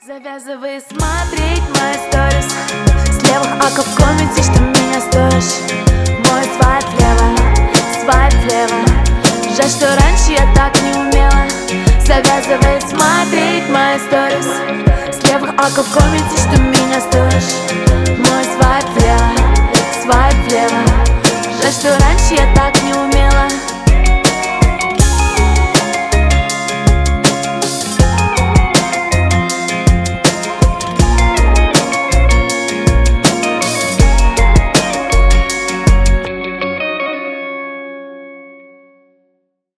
Завязывай смотреть мои сторис с левых аков в комменте, что меня стоишь. Мой свайп влево. Жаль, что раньше я так не умела. Завязывай смотреть мои сторис с левых аков в комменте, что меня стоишь. Мой свайп влево. Жаль, что раньше я так